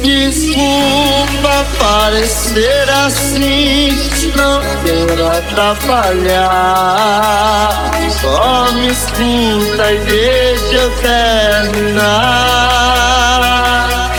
Desculpa parecer assim, não quero atrapalhar. Só me escuta e deixa eu terminar.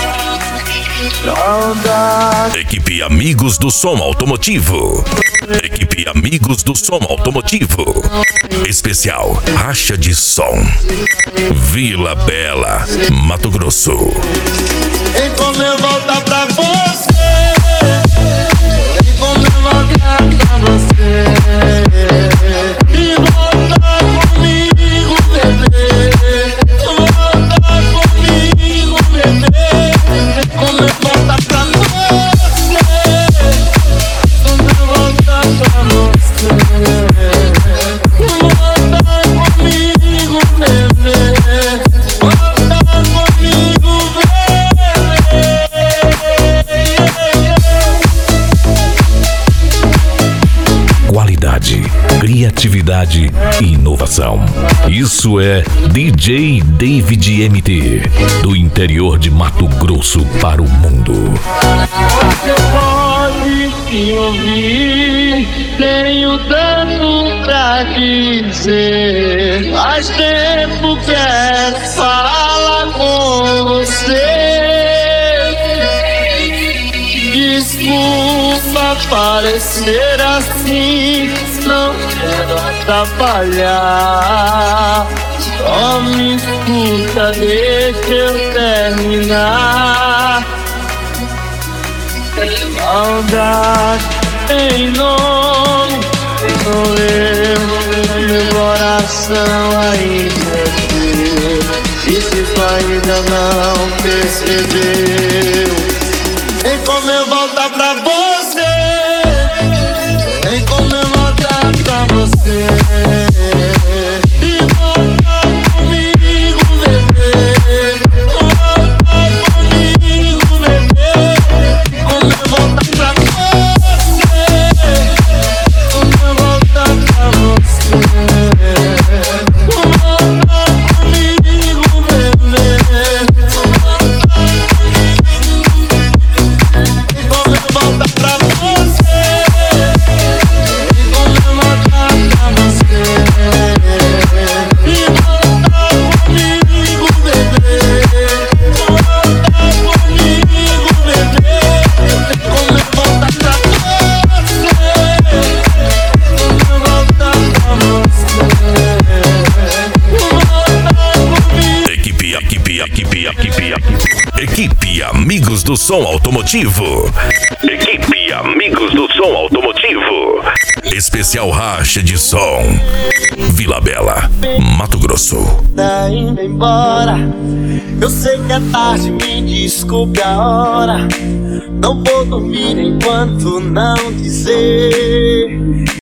Saudade. Equipe Amigos do Som Automotivo. Equipe Amigos do Som Automotivo. Especial Racha de Som. Vila Bela, Mato Grosso. Vem como eu voltar pra você. Vem como eu voltar pra você. E voltar comigo, bebê. Voltar comigo, bebê. Vem como eu voltar pra você. Como eu voltar pra você. Voltar comigo, bebê. Voltar comigo, Qualidade, criatividade e inovação. Isso é DJ David MT, do interior de Mato Grosso para o mundo. Você pode me ouvir, tenho tanto pra dizer. Faz tempo quero falar com você. Desculpa parecer assim, não quero atrapalhar. Só me escuta, deixa eu terminar. Saudade tem nome, sou eu, meu coração ainda é teu. E se tu ainda não percebeu, vem como eu voltar pra você. Vem como eu voltar pra você. E voltar comigo, bebê. Voltar comigo, bebê. Como eu voltar pra você. Como eu voltar pra você. Voltar comigo, bebê. Como eu voltar pra você. Como eu voltar pra você. E voltar comigo, bebê. Voltar comigo, bebê. Como eu voltar pra você. Como eu voltar pra você. Voltar comigo. Equipe Amigos do Som Automotivo. Equipe Amigos do Som Automotivo. Especial Racha de Som. Vila Bela, Mato Grosso. Tá indo embora. Eu sei que é tarde, me desculpe a hora. Não vou dormir enquanto não dizer